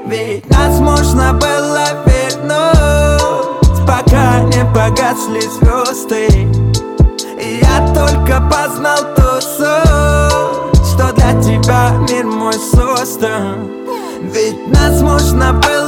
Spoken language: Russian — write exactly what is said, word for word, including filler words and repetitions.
Ведь нас можно было вернуть, пока не погасли звезды. И я только познал ту суть, что для тебя мир мой создан. Ведь нас можно было